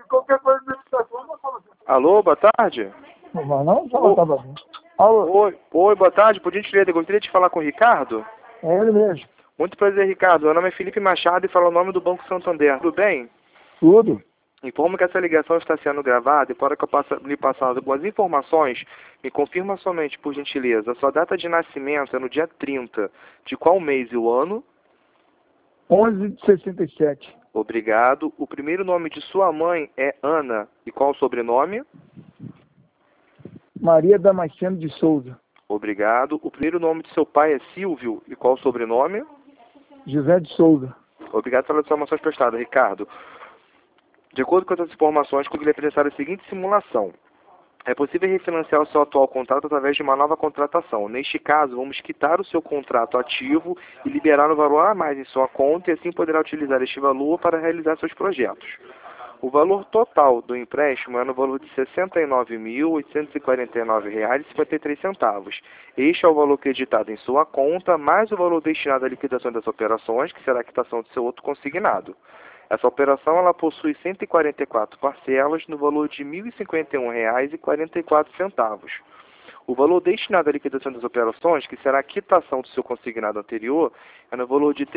qualquer coisa de licitação, não fala assim. Alô, boa tarde. Não vai não? Fala, tá bom. Alô? Oi, boa tarde. Por gentileza, eu gostaria de falar com o Ricardo. É ele mesmo. Muito prazer, Ricardo. Meu nome é Felipe Machado e falo o nome do Banco Santander. Tudo bem? Tudo. Informo que essa ligação está sendo gravada e para que eu possa lhe passar algumas informações, me confirma somente, por gentileza, a sua data de nascimento é no dia 30. De qual mês e o ano? 11 de 67. Obrigado. O primeiro nome de sua mãe é Ana. E qual o sobrenome? Maria Damasceno de Souza. Obrigado. O primeiro nome de seu pai é Silvio. E qual o sobrenome? José de Souza. Obrigado pelas informações prestadas, Ricardo. De acordo com essas informações, consegui apresentar a seguinte simulação. É possível refinanciar o seu atual contrato através de uma nova contratação. Neste caso, vamos quitar o seu contrato ativo e liberar um valor a mais em sua conta e assim poderá utilizar este valor para realizar seus projetos. O valor total do empréstimo é no valor de R$ 69.849,53. Este é o valor creditado em sua conta, mais o valor destinado à liquidação das operações, que será a quitação do seu outro consignado. Essa operação ela possui 144 parcelas no valor de R$ 1.051,44. O valor destinado à liquidação das operações, que será a quitação do seu consignado anterior, é no valor de R$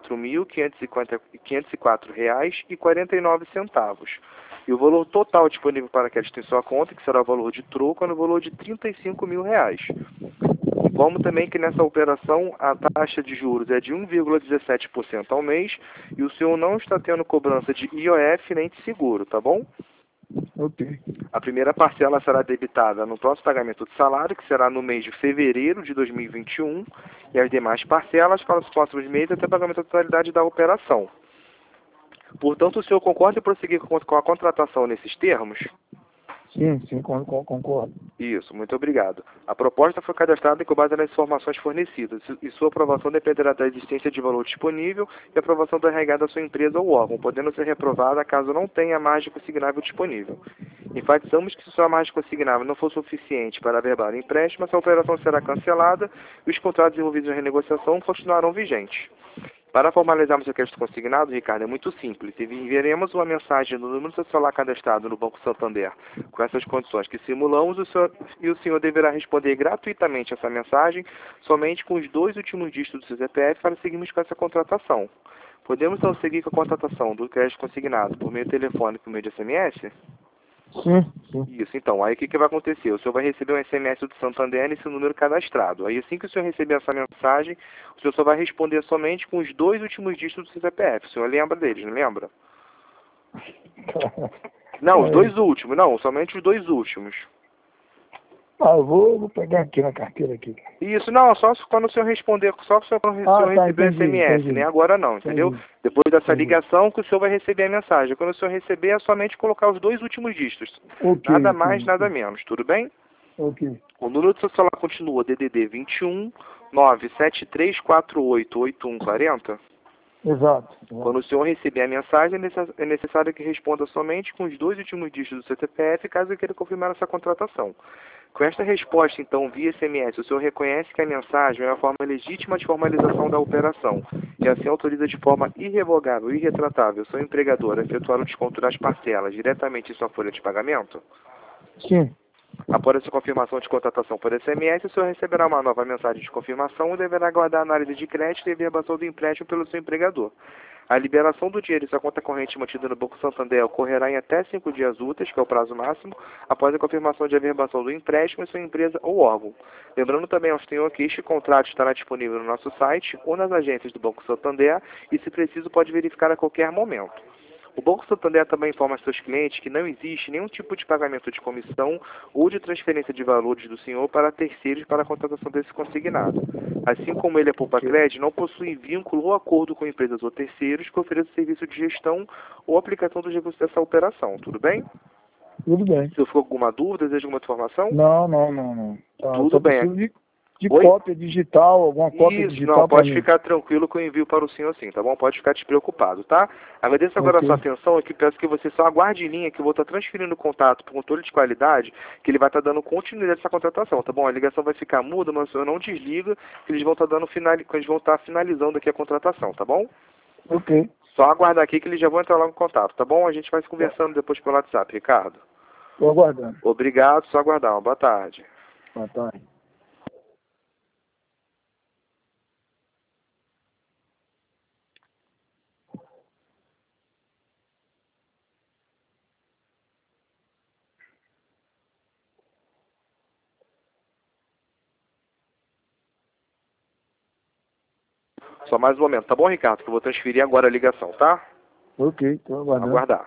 34.504,49. E o valor total disponível para crédito em sua conta, que será o valor de troco, é no valor de R$ 35 mil. Informo também que nessa operação a taxa de juros é de 1,17% ao mês e o senhor não está tendo cobrança de IOF nem de seguro, tá bom? Ok. A primeira parcela será debitada no próximo pagamento de salário, que será no mês de fevereiro de 2021, e as demais parcelas para os próximos meses até o pagamento da totalidade da operação. Portanto, o senhor concorda em prosseguir com a contratação nesses termos? Sim, concordo. Isso, muito obrigado. A proposta foi cadastrada com base nas informações fornecidas e sua aprovação dependerá da existência de valor disponível e aprovação da regada da sua empresa ou órgão, podendo ser reprovada caso não tenha margem consignável disponível. Enfatizamos que se sua margem consignável não for suficiente para averbar o empréstimo, essa operação será cancelada e os contratos envolvidos na renegociação continuarão vigentes. Para formalizarmos o crédito consignado, Ricardo, é muito simples. Enviaremos uma mensagem no número do seu celular cadastrado no Banco Santander com essas condições que simulamos e o senhor deverá responder gratuitamente essa mensagem somente com os 2 últimos dígitos do seu CPF para seguirmos com essa contratação. Podemos então seguir com a contratação do crédito consignado por meio telefônico e por meio de SMS? Sim. Isso, então, aí o que vai acontecer? O senhor vai receber um SMS do Santander nesse número cadastrado. Aí assim que o senhor receber essa mensagem, o senhor só vai responder somente com os 2 últimos dígitos do seu CPF. O senhor lembra deles, não lembra? Não, os 2 últimos, não, somente os 2 últimos. Eu vou pegar aqui na carteira aqui. Isso, não, só quando o senhor responder, só quando o senhor receber o SMS, nem agora não, entendeu? Depois dessa ligação que o senhor vai receber a mensagem. Quando o senhor receber, é somente colocar os 2 últimos dígitos. Okay, nada mais, nada menos, tudo bem? Ok. O número do seu celular continua DDD 21 97348 8140. Exato. Quando o senhor receber a mensagem, é necessário que responda somente com os 2 últimos dígitos do seu CPF, caso queira confirmar essa contratação. Com esta resposta, então, via SMS, o senhor reconhece que a mensagem é uma forma legítima de formalização da operação e assim autoriza de forma irrevogável e irretratável seu empregador a efetuar o desconto das parcelas diretamente em sua folha de pagamento? Sim. Após essa confirmação de contratação por SMS, o senhor receberá uma nova mensagem de confirmação e deverá aguardar a análise de crédito e averbação do empréstimo pelo seu empregador. A liberação do dinheiro em sua conta corrente mantida no Banco Santander ocorrerá em até 5 dias úteis, que é o prazo máximo, após a confirmação de averbação do empréstimo em sua empresa ou órgão. Lembrando também ao senhor que este contrato estará disponível no nosso site ou nas agências do Banco Santander e, se preciso, pode verificar a qualquer momento. O Banco Santander também informa aos seus clientes que não existe nenhum tipo de pagamento de comissão ou de transferência de valores do senhor para terceiros para a contratação desse consignado. Assim como ele é poupa-crédito, não possui vínculo ou acordo com empresas ou terceiros que ofereçam serviço de gestão ou aplicação dos recursos dessa operação. Tudo bem? Tudo bem. Se eu for alguma dúvida, deseja alguma informação? Não. Tudo bem. De cópia digital, alguma cópia Isso, digital. não, pode ficar tranquilo que eu envio para o senhor sim, tá bom? Pode ficar despreocupado, tá? Agradeço agora a sua atenção aqui, peço que você só aguarde em linha que eu vou estar transferindo o contato para o controle de qualidade, que ele vai estar dando continuidade a essa contratação, tá bom? A ligação vai ficar muda, mas o senhor não desliga, que eles vão estar finalizando aqui a contratação, tá bom? Ok. Só aguardar aqui que eles já vão entrar logo em contato, tá bom? A gente vai se conversando depois pelo WhatsApp, Ricardo. Estou aguardando. Obrigado, só aguardar. Uma boa tarde. Boa tarde. Só mais um momento, tá bom, Ricardo? Que eu vou transferir agora a ligação, tá? Ok, estou aguardando. Aguardar.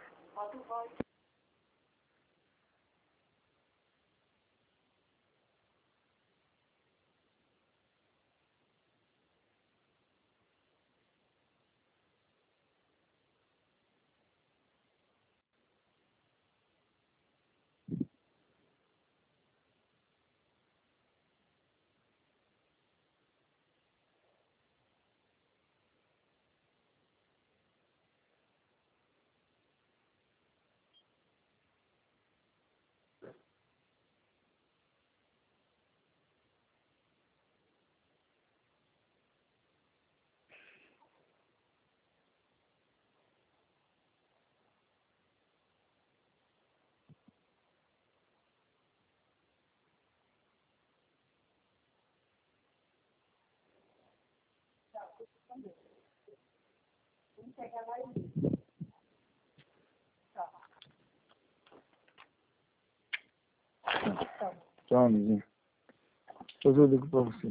Tchau, amiguinho. Depois eu ligo pra você.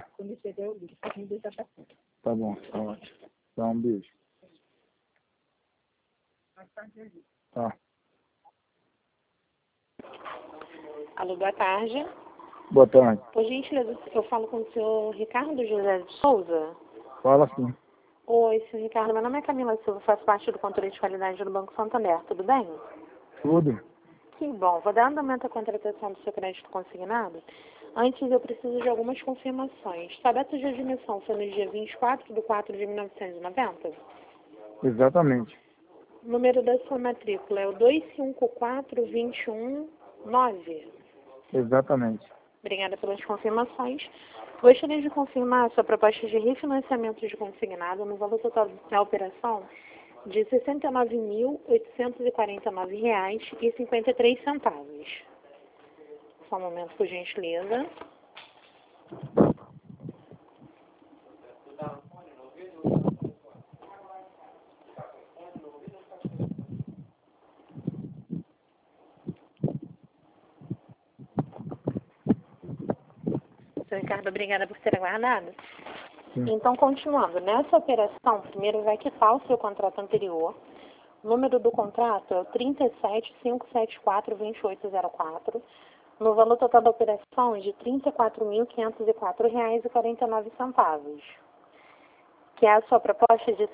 Tá bom, tá ótimo. Dá um beijo. Tá. Alô, boa tarde. Boa tarde. Por gentileza, eu falo com o senhor Ricardo José de Souza. Fala sim. Oi, senhor Ricardo, meu nome é Camila Silva, faço parte do controle de qualidade do Banco Santander, tudo bem? Tudo? Que bom, vou dar andamento à contratação do seu crédito consignado. Antes, eu preciso de algumas confirmações. Sua data de admissão foi no dia 24/4/1990? Exatamente. O número da sua matrícula é o 254219? Exatamente. Obrigada pelas confirmações. Gostaria de confirmar a sua proposta de refinanciamento de consignado no valor total da operação de R$ 69.849,53. Só um momento, por gentileza. Senhor Ricardo, obrigada por ter aguardado. Sim. Então, continuando, nessa operação, primeiro vai quitar o seu contrato anterior. O número do contrato é o 37.574.2804, no valor total da operação de R$ 34.504,49, que é a sua proposta de R$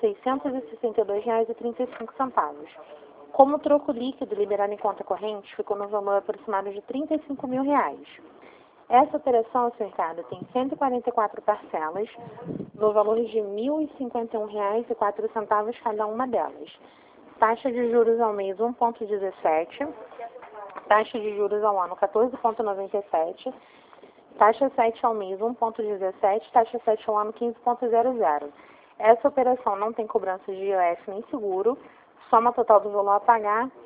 662,35. Como troco líquido liberado em conta corrente, ficou no valor aproximado de R$ 35 mil. Essa operação, senhor Ricardo, tem 144 parcelas, no valor de R$ 1.051,04 cada uma delas. Taxa de juros ao mês 1,17, taxa de juros ao ano 14,97, taxa 7 ao mês 1,17, taxa 7 ao ano 15,00. Essa operação não tem cobrança de IOF nem seguro, soma total do valor a pagar R$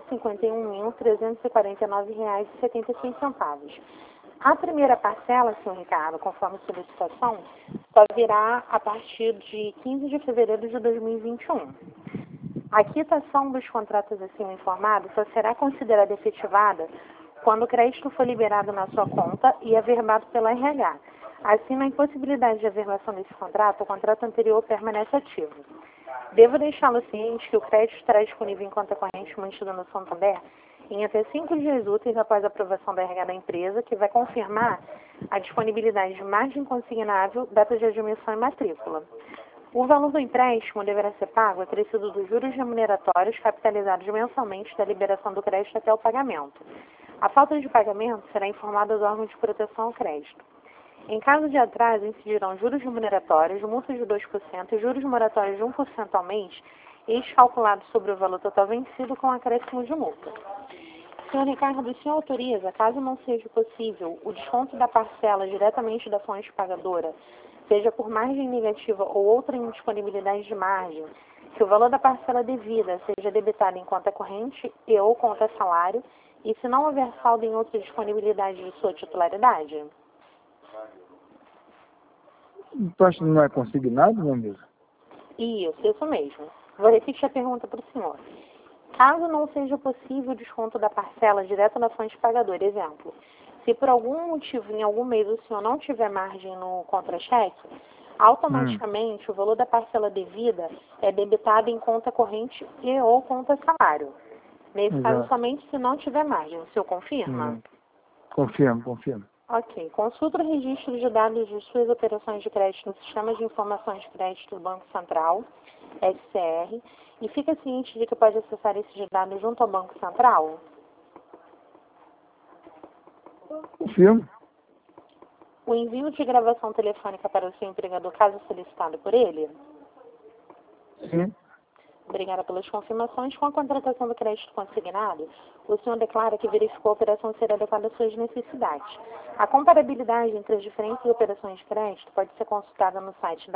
151.349,76. A primeira parcela, senhor Ricardo, conforme solicitação, só virá a partir de 15 de fevereiro de 2021. A quitação dos contratos acima informados só será considerada efetivada quando o crédito for liberado na sua conta e averbado pela RH. Assim, na impossibilidade de averbação desse contrato, o contrato anterior permanece ativo. Devo deixá-lo ciente que o crédito estará disponível em conta corrente mantida no Santander em até 5 dias úteis após a aprovação da RH da empresa, que vai confirmar a disponibilidade de margem consignável, data de admissão e matrícula. O valor do empréstimo deverá ser pago acrescido dos juros remuneratórios capitalizados mensalmente da liberação do crédito até o pagamento. A falta de pagamento será informada do órgão de proteção ao crédito. Em caso de atraso, incidirão juros remuneratórios, multas de 2% e juros moratórios de 1% ao mês, eles calculados sobre o valor total vencido com acréscimo de multa. Senhor Ricardo, o senhor autoriza, caso não seja possível, o desconto da parcela diretamente da fonte pagadora, seja por margem negativa ou outra indisponibilidade de margem, que o valor da parcela devida seja debitado em conta corrente e ou conta salário, e se não houver saldo em outra disponibilidade de sua titularidade? O empréstimo não é consignado, meu amigo? Isso mesmo. Vou repetir a pergunta para o senhor. Caso não seja possível o desconto da parcela direto na fonte pagadora, exemplo, se por algum motivo, em algum mês, o senhor não tiver margem no contra-cheque, automaticamente o valor da parcela devida é debitado em conta corrente e ou conta salário. Nesse caso, somente se não tiver margem. O senhor confirma? Confirmo. Ok. Consulta o registro de dados de suas operações de crédito no Sistema de Informações de Crédito do Banco Central, SCR, e fica ciente de que pode acessar esses dados junto ao Banco Central? Confirmo. O envio de gravação telefônica para o seu empregador, caso solicitado por ele? Sim. Obrigada pelas confirmações. Com a contratação do crédito consignado, o senhor declara que verificou a operação ser adequada às suas necessidades. A comparabilidade entre as diferentes operações de crédito pode ser consultada no site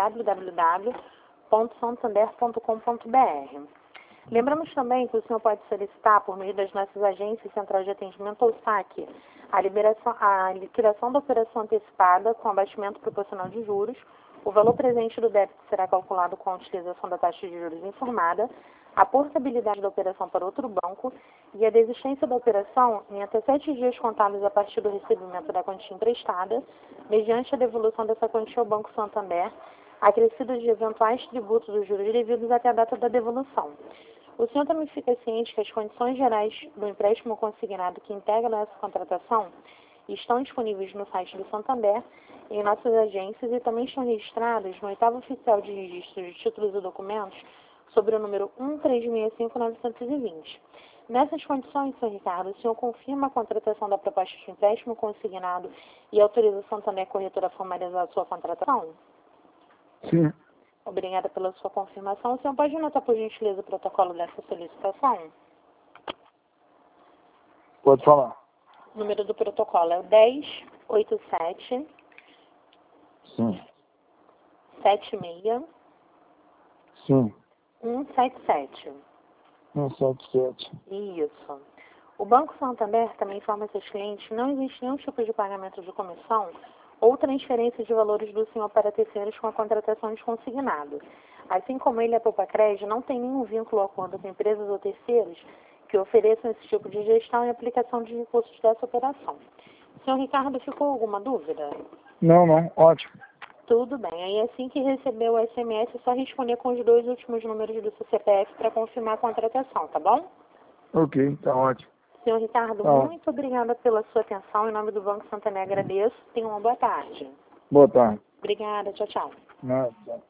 www.santander.com.br. Lembramos também que o senhor pode solicitar, por meio das nossas agências Central de Atendimento ou SAC, a liquidação da operação antecipada com abatimento proporcional de juros. O valor presente do débito será calculado com a utilização da taxa de juros informada, a portabilidade da operação para outro banco e a desistência da operação em até 7 dias contados a partir do recebimento da quantia emprestada, mediante a devolução dessa quantia ao Banco Santander, acrescido de eventuais tributos dos juros devidos até a data da devolução. O senhor também fica ciente que as condições gerais do empréstimo consignado que integram essa contratação estão disponíveis no site do Santander, em nossas agências, e também estão registradas no 8º Oficial de Registro de Títulos e Documentos, sobre o número 1365920. Nessas condições, Sr. Ricardo, o senhor confirma a contratação da proposta de empréstimo consignado e autoriza o Santander Corretora a formalizar a sua contratação? Sim. Obrigada pela sua confirmação. O senhor pode anotar, por gentileza, o protocolo dessa solicitação? Pode falar. O número do protocolo é o 1087 Sim. 76 Sim. 177. 177. Isso. O Banco Santander também informa seus clientes que não existe nenhum tipo de pagamento de comissão ou transferência de valores do senhor para terceiros com a contratação de consignado. Assim como ele e a Popacred não tem nenhum vínculo ou acordo com empresas ou terceiros que ofereçam esse tipo de gestão e aplicação de recursos dessa operação. Senhor Ricardo, ficou alguma dúvida? Não. Ótimo. Tudo bem. Aí assim que receber o SMS, é só responder com os 2 últimos números do seu CPF para confirmar a contratação, tá bom? Ok, tá ótimo. Senhor Ricardo, muito obrigada pela sua atenção. Em nome do Banco Santander, agradeço. Tenha uma boa tarde. Boa tarde. Obrigada. Tchau, tchau. Nada.